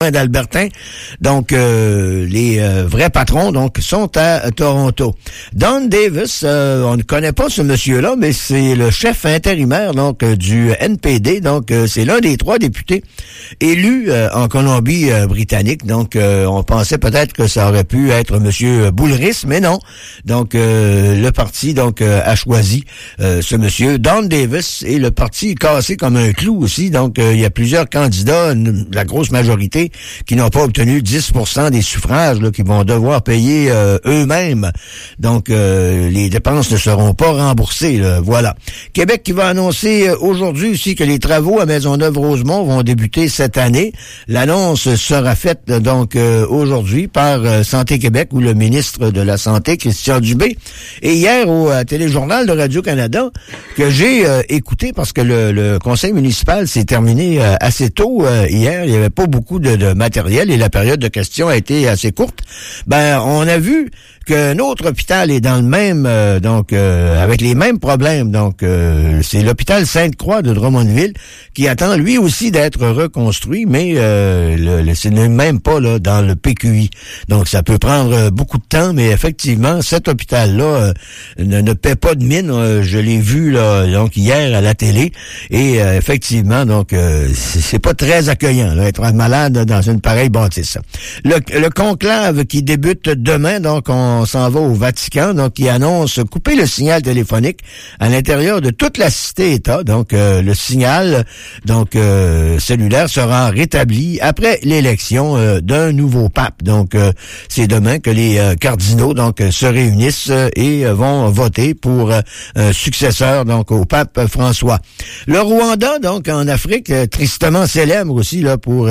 d'Albertin. Donc, les vrais patrons donc sont à Toronto. Don Davis, on ne connaît pas ce monsieur-là, mais c'est le chef intérimaire donc du NPD. Donc, c'est l'un des 3 députés élus en Colombie-Britannique. Donc, on pensait peut-être que ça aurait pu être monsieur Boulris, mais non. Donc, le parti donc a choisi ce monsieur Don Davis et le parti est cassé comme un clou aussi. Donc, il y a plusieurs candidats, la grosse majorité qui n'ont pas obtenu 10% des suffrages, là, qui vont devoir payer eux-mêmes. Donc, les dépenses ne seront pas remboursées. Là. Voilà. Québec qui va annoncer aujourd'hui aussi que les travaux à Maisonneuve-Rosemont vont débuter cette année. L'annonce sera faite donc aujourd'hui par Santé Québec ou le ministre de la Santé, Christian Dubé. Et hier, au téléjournal de Radio-Canada, que j'ai écouté parce que le conseil municipal s'est terminé assez tôt hier. Il n'y avait pas beaucoup de matériel et la période de questions a été assez courte. Ben, on a vu qu'un autre hôpital est dans le même, avec les mêmes problèmes. Donc, c'est l'hôpital Sainte-Croix de Drummondville qui attend lui aussi d'être reconstruit, mais ce n'est même pas là dans le PQI. Donc, ça peut prendre beaucoup de temps, mais effectivement, cet hôpital-là ne paie pas de mine. Je l'ai vu là, donc hier à la télé, et effectivement, donc c'est pas très accueillant là, être malade dans une pareille bâtisse. Le conclave qui débute demain, donc on s'en va au Vatican, donc qui annonce couper le signal téléphonique à l'intérieur de toute la cité-État. Donc le signal donc cellulaire sera rétabli après l'élection d'un nouveau pape. Donc c'est demain que les cardinaux donc se réunissent et vont voter pour un successeur donc au pape François. Le Rwanda donc en Afrique tristement célèbre aussi là pour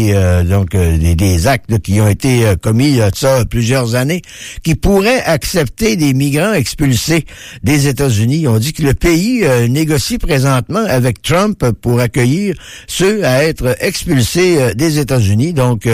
des actes là, qui ont été commis il y a de ça plusieurs années, qui pourraient accepter des migrants expulsés des États-Unis. On dit que le pays négocie présentement avec Trump pour accueillir ceux à être expulsés des États-Unis. Donc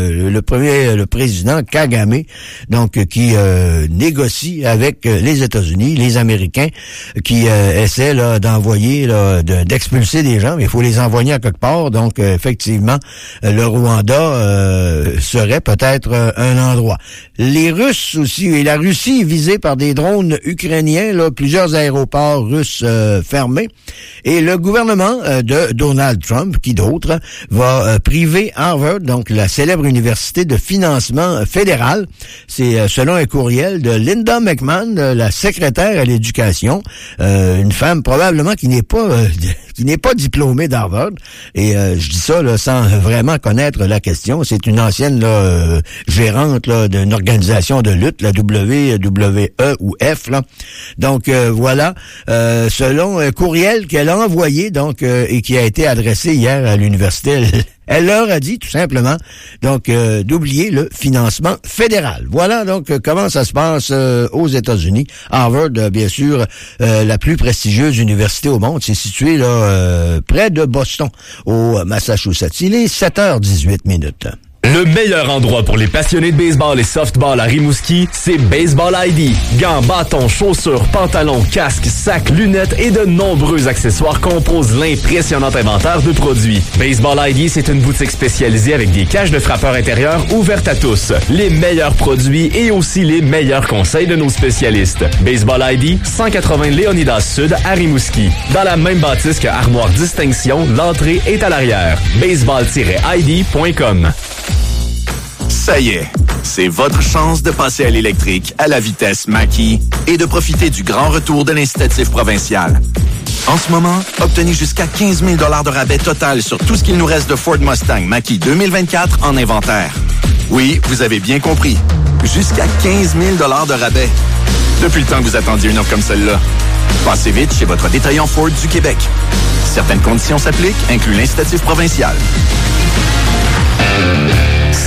le président Kagame, donc qui négocie avec les États-Unis, les Américains, qui essaient là d'envoyer là, d'expulser des gens, mais il faut les envoyer à quelque part. Donc effectivement, le Rwanda serait peut-être un endroit. Les Russes aussi, et la Russie est visée par des drones ukrainiens, là, plusieurs aéroports russes fermés. Et le gouvernement de Donald Trump, qui d'autre, va priver Harvard, donc la célèbre université de financement fédéral. C'est selon un courriel de Linda McMahon, la secrétaire à l'éducation, une femme probablement qui n'est pas diplômée d'Harvard. Et je dis ça là, sans vraiment connaître la question. C'est une ancienne là, gérante là, d'une organisation de lutte, la WWE ou F. Là. Donc voilà, selon un courriel qu'elle a envoyé donc et qui a été adressé hier à l'université. Elle leur a dit tout simplement donc d'oublier le financement fédéral. Voilà donc comment ça se passe aux États-Unis. Harvard, bien sûr, la plus prestigieuse université au monde, c'est situé là près de Boston, au Massachusetts. Il est 7h18. Le meilleur endroit pour les passionnés de baseball et softball à Rimouski, c'est Baseball ID. Gants, bâtons, chaussures, pantalons, casques, sacs, lunettes et de nombreux accessoires composent l'impressionnant inventaire de produits. Baseball ID, c'est une boutique spécialisée avec des cages de frappeurs intérieurs ouvertes à tous, les meilleurs produits et aussi les meilleurs conseils de nos spécialistes. Baseball ID, 180 Léonidas Sud à Rimouski. Dans la même bâtisse que Armoire Distinction, l'entrée est à l'arrière. baseball-id.com. Ça y est, c'est votre chance de passer à l'électrique à la vitesse Mach-E et de profiter du grand retour de l'incitatif provincial. En ce moment, obtenez jusqu'à 15 000 $ de rabais total sur tout ce qu'il nous reste de Ford Mustang Mach-E 2024 en inventaire. Oui, vous avez bien compris, jusqu'à 15 000 $ de rabais. Depuis le temps que vous attendiez une offre comme celle-là. Passez vite chez votre détaillant Ford du Québec. Certaines conditions s'appliquent, incluent l'incitatif provincial.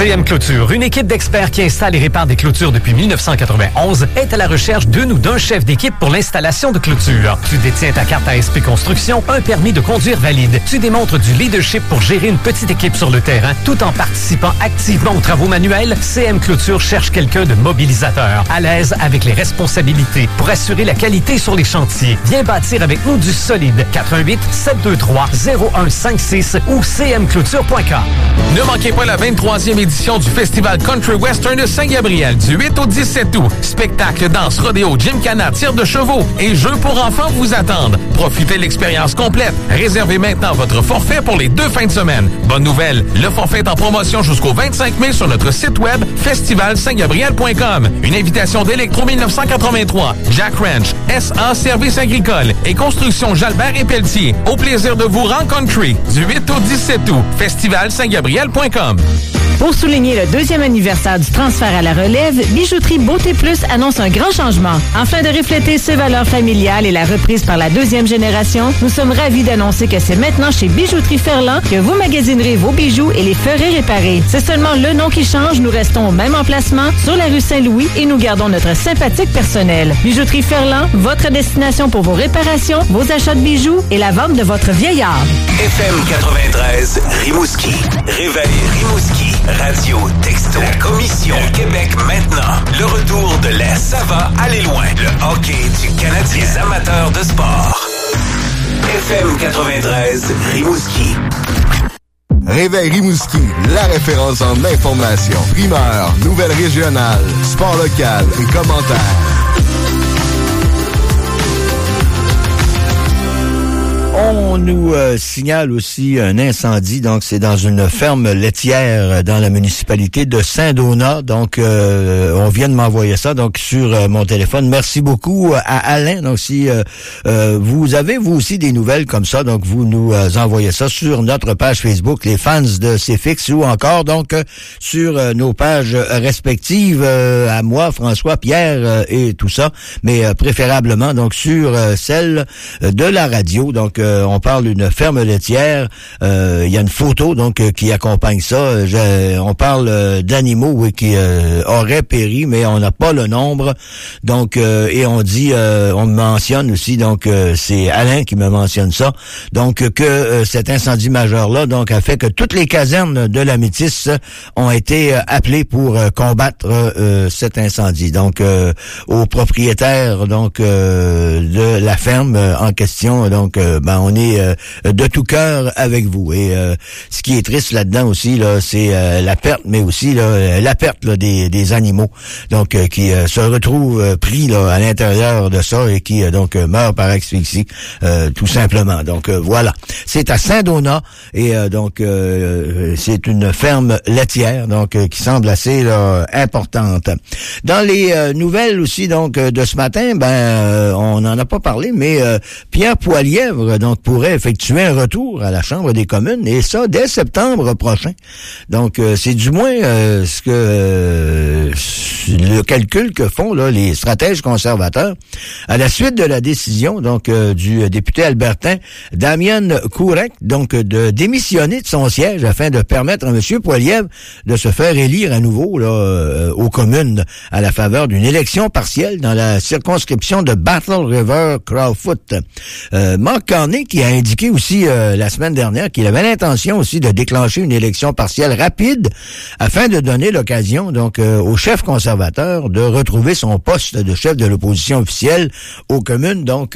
CM Clôture, une équipe d'experts qui installe et répare des clôtures depuis 1991, est à la recherche d'une ou d'un chef d'équipe pour l'installation de clôtures. Tu détiens ta carte ASP Construction, un permis de conduire valide. Tu démontres du leadership pour gérer une petite équipe sur le terrain, tout en participant activement aux travaux manuels. CM Clôture cherche quelqu'un de mobilisateur, à l'aise avec les responsabilités, pour assurer la qualité sur les chantiers. Viens bâtir avec nous du solide. 88 723 0156 ou cmclôture.com. Ne manquez pas la 23e édition du Festival Country Western de Saint-Gabriel du 8 au 17 août. Spectacle, danse, rodéo, gymkhana, tir de chevaux et jeux pour enfants vous attendent. Profitez de l'expérience complète. Réservez maintenant votre forfait pour les 2 fins de semaine. Bonne nouvelle, le forfait est en promotion jusqu'au 25 mai sur notre site web festivalsaintgabriel.com. Une invitation d'Electro 1983, Jack Ranch, SA Services agricoles et Construction Jalbert et Pelletier. Au plaisir de vous rencontrer du 8 au 17 août. festivalsaintgabriel.com. Pour souligner le 2e anniversaire du transfert à la relève, Bijouterie Beauté Plus annonce un grand changement. Afin de refléter ses valeurs familiales et la reprise par la 2e génération, nous sommes ravis d'annoncer que c'est maintenant chez Bijouterie Ferland que vous magasinerez vos bijoux et les ferez réparer. C'est seulement le nom qui change, nous restons au même emplacement sur la rue Saint-Louis et nous gardons notre sympathique personnel. Bijouterie Ferland, votre destination pour vos réparations, vos achats de bijoux et la vente de votre vieil art. FM 93, Rimouski. Réveil Rimouski. Radio, texto, la commission Québec maintenant. Le retour de l'air, ça va aller loin. Le hockey du Canadien. Les amateurs de sport. FM 93, Rimouski. Réveil Rimouski, la référence en information. Primeurs, nouvelles régionales, sport local et commentaires. On nous signale aussi un incendie, donc c'est dans une ferme laitière dans la municipalité de Saint-Donat. Donc on vient de m'envoyer ça donc sur mon téléphone. Merci beaucoup à Alain. Donc si vous avez vous aussi des nouvelles comme ça, donc vous nous envoyez ça sur notre page Facebook, les fans de CFX, ou encore donc sur nos pages respectives à moi, François, Pierre et tout ça, mais préférablement donc sur celle de la radio. Donc on parle d'une ferme laitière. Il y a une photo donc qui accompagne ça. On parle d'animaux oui, qui auraient péri, mais on n'a pas le nombre. Donc et on dit, on mentionne aussi donc c'est Alain qui me mentionne ça. Donc que cet incendie majeur là donc a fait que toutes les casernes de la Métis ont été appelées pour combattre cet incendie. Donc aux propriétaires donc de la ferme en question. Donc on est de tout cœur avec vous. Et ce qui est triste là-dedans aussi, là, c'est la perte, mais aussi là, la perte là, des animaux, donc qui se retrouvent pris là à l'intérieur de ça et qui donc meurent par asphyxie, tout simplement. Donc voilà, c'est à Saint-Donat et donc c'est une ferme laitière donc qui semble assez là, importante. Dans les nouvelles aussi donc de ce matin, on n'en a pas parlé, mais Pierre Poilièvre donc pourrait effectuer un retour à la Chambre des communes, et ça dès septembre prochain. Donc, c'est du moins ce que le calcul que font là les stratèges conservateurs à la suite de la décision donc du député albertain Damien Kourek donc de démissionner de son siège afin de permettre à M. Poilièvre de se faire élire à nouveau là aux communes à la faveur d'une élection partielle dans la circonscription de Battle River Crowfoot. Mark Carney qui a indiqué aussi la semaine dernière qu'il avait l'intention aussi de déclencher une élection partielle rapide afin de donner l'occasion donc au chef conservateur de retrouver son poste de chef de l'opposition officielle aux communes. Donc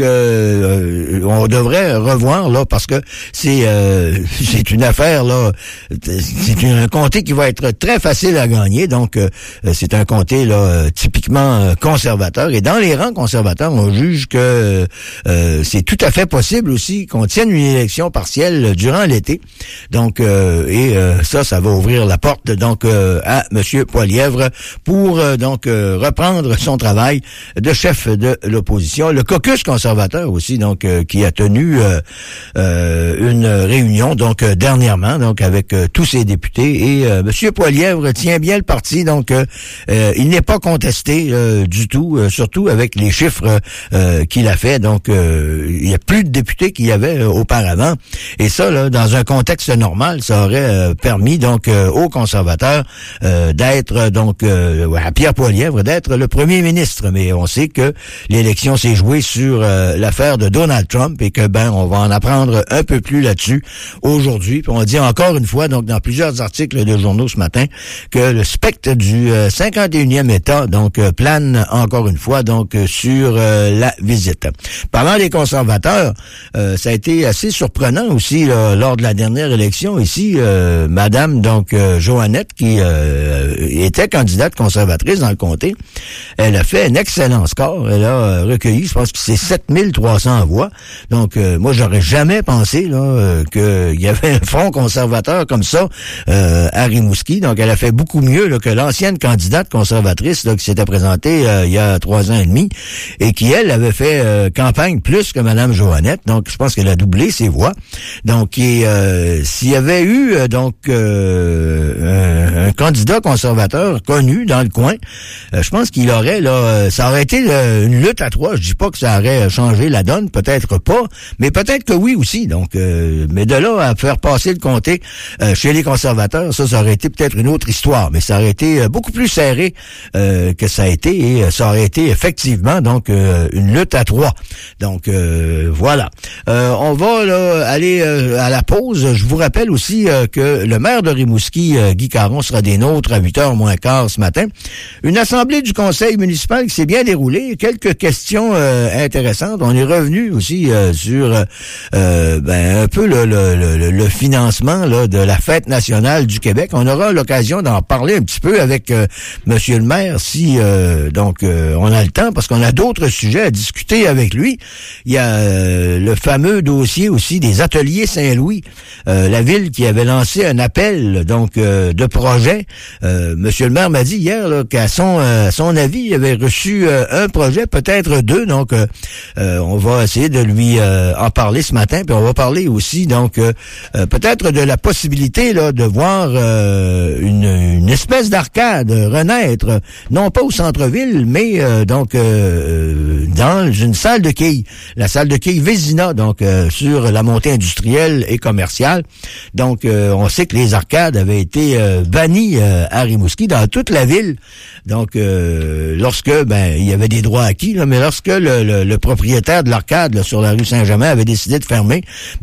on devrait revoir là parce que c'est une affaire là, c'est un comté qui va être très facile à gagner. Donc c'est un comté là typiquement conservateur, et dans les rangs conservateurs on juge que c'est tout à fait possible aussi qu'on tienne une élection partielle durant l'été. Donc ça va ouvrir la porte donc à M. Poilièvre pour reprendre son travail de chef de l'opposition. Le caucus conservateur aussi, donc qui a tenu une réunion dernièrement, avec tous ses députés, et M. Poilievre tient bien le parti, donc il n'est pas contesté du tout, surtout avec les chiffres qu'il a fait. Donc il y a plus de députés qu'il y avait auparavant, et ça là, dans un contexte normal, ça aurait permis aux conservateurs d'être à Pierre Poilievre d'être le premier ministre. Mais on sait que l'élection s'est jouée sur l'affaire de Donald Trump, et que on va en apprendre un peu plus là-dessus aujourd'hui. Puis on dit encore une fois, dans plusieurs articles de journaux ce matin, que le spectre du 51e État plane encore une fois sur la visite. Parlant des conservateurs, ça a été assez surprenant aussi lors de la dernière élection ici, Madame Joannette, qui était candidate conservatrice dans le comté, elle a fait un excellent score. Elle a recueilli, je pense que c'est 7300 voix. Donc moi j'aurais jamais pensé qu'il y avait un front conservateur comme ça à Rimouski. Donc elle a fait beaucoup mieux que l'ancienne candidate conservatrice qui s'était présentée il y a 3 ans et demi, et qui elle avait fait campagne plus que Madame Joannette. Donc je pense qu'elle a doublé ses voix. Donc s'il y avait eu un candidat conservateur connu dans le coin, je pense qu'il aurait ça aurait été une lutte à 3. Je dis pas que ça aurait changé la donne, peut-être pas, mais peut-être que oui aussi. Donc mais de là à faire passer le comté chez les conservateurs, ça aurait été peut-être une autre histoire, mais ça aurait été beaucoup plus serré que ça a été, et ça aurait été effectivement une lutte à 3. Donc voilà. On va aller à la pause. Je vous rappelle aussi que le maire de Rimouski, Guy Caron, sera des nôtres à 8h moins quart ce matin. Une assemblée du conseil municipal qui s'est bien déroulée. Quelques questions intéressantes. On est revenu aussi sur un peu le financement de la fête nationale du Québec. On aura l'occasion d'en parler un petit peu avec Monsieur le maire si on a le temps, parce qu'on a d'autres sujets à discuter avec lui. Il y a le fameux dossier aussi des ateliers Saint-Louis, la ville qui avait lancé un appel de projet. Monsieur le maire m'a dit hier qu'à son avis, il avait reçu un projet, peut-être 2. Donc on va essayer de lui en parler ce matin, puis on va parler aussi peut-être de la possibilité de voir une espèce d'arcade renaître, non pas au centre-ville, mais dans une salle de quilles, la salle de quilles Vézina, sur la montée industrielle et commerciale. Donc on sait que les arcades avaient été bannies à Rimouski, dans toute la ville. Donc lorsque il y avait des droits acquis, mais lorsque le propriétaire de l'arcade sur la rue Saint-Germain avait décidé de fermer,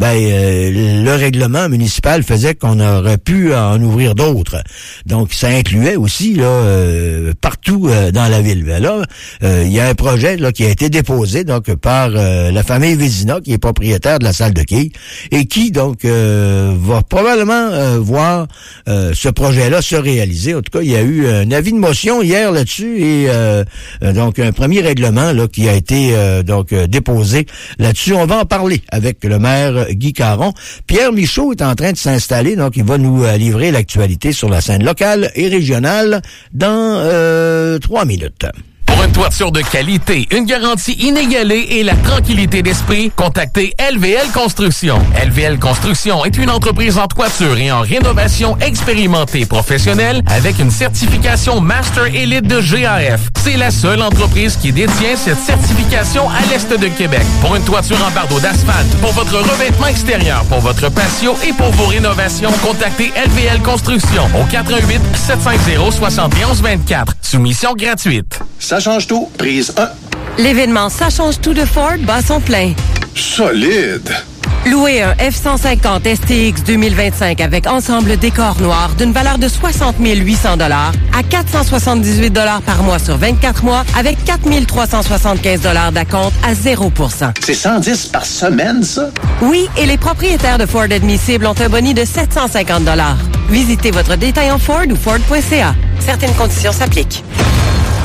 le règlement municipal faisait qu'on aurait pu en ouvrir d'autres. Donc ça incluait aussi partout dans la ville. Mais là, il y a un projet qui a été déposé par la famille Vézina, qui est propriétaire de la salle de quilles, et qui va probablement voir ce projet-là se réaliser. En tout cas, il y a eu un avis de motion hier là-dessus, et un premier règlement qui a été déposé là-dessus. On va en parler avec le maire Guy Caron. Pierre Michaud est en train de s'installer, donc il va nous livrer l'actualité sur la scène locale et régionale dans 3 minutes. Pour une toiture de qualité, une garantie inégalée et la tranquillité d'esprit, contactez LVL Construction. LVL Construction est une entreprise en toiture et en rénovation expérimentée professionnelle avec une certification Master Elite de GAF. C'est la seule entreprise qui détient cette certification à l'est de Québec. Pour une toiture en bardeau d'asphalte, pour votre revêtement extérieur, pour votre patio et pour vos rénovations, contactez LVL Construction au 88 750 7124. Soumission gratuite. Ça change tout. Prise 1. L'événement Ça change tout de Ford bat son plein. Solide. Louez un F-150 STX 2025 avec ensemble décor noir d'une valeur de 60 800 $ à 478 $ par mois sur 24 mois avec 4 375 $ d'acompte à 0%. C'est 110 par semaine, ça? Oui, et les propriétaires de Ford admissibles ont un boni de 750 $. Visitez votre détaillant Ford ou Ford.ca. Certaines conditions s'appliquent.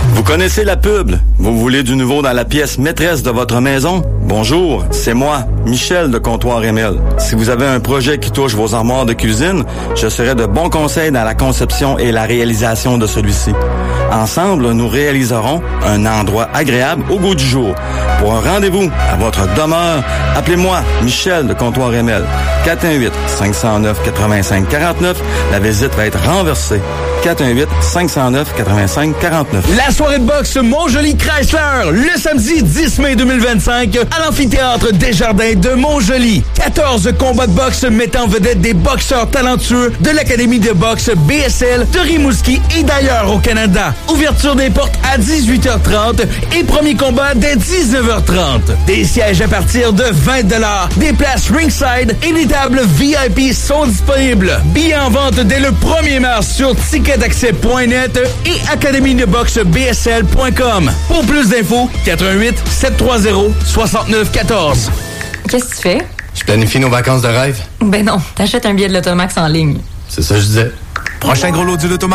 Vous connaissez la pub? Vous voulez du nouveau dans la pièce maîtresse de votre maison? Bonjour, c'est moi, Michel de Comptoir Emile. Si vous avez un projet qui touche vos armoires de cuisine, je serai de bons conseils dans la conception et la réalisation de celui-ci. Ensemble, nous réaliserons un endroit agréable au goût du jour. Pour un rendez-vous à votre demeure, appelez-moi Michel de Comptoir Emile. 418-509-8549. La visite va être renversée. 418-509-8549. La soirée de boxe Montjoly Chrysler, le samedi 10 mai 2025, à l'amphithéâtre Desjardins de Montjoly. 14 combats de boxe mettant en vedette des boxeurs talentueux de l'Académie de boxe BSL de Rimouski et d'ailleurs au Canada. Ouverture des portes à 18h30 et premier combat dès 19h30. Des sièges à partir de 20 $. Des places ringside et des tables VIP sont disponibles. Billets en vente dès le 1er mars sur ticketaccès.net et académiedeboxebsl.com. Pour plus d'infos, 88-730-6914. Qu'est-ce que tu fais? Je planifie nos vacances de rêve. Ben non, t'achètes un billet de l'Automax en ligne. C'est ça que je disais. Prochain gros lot du L'Automax.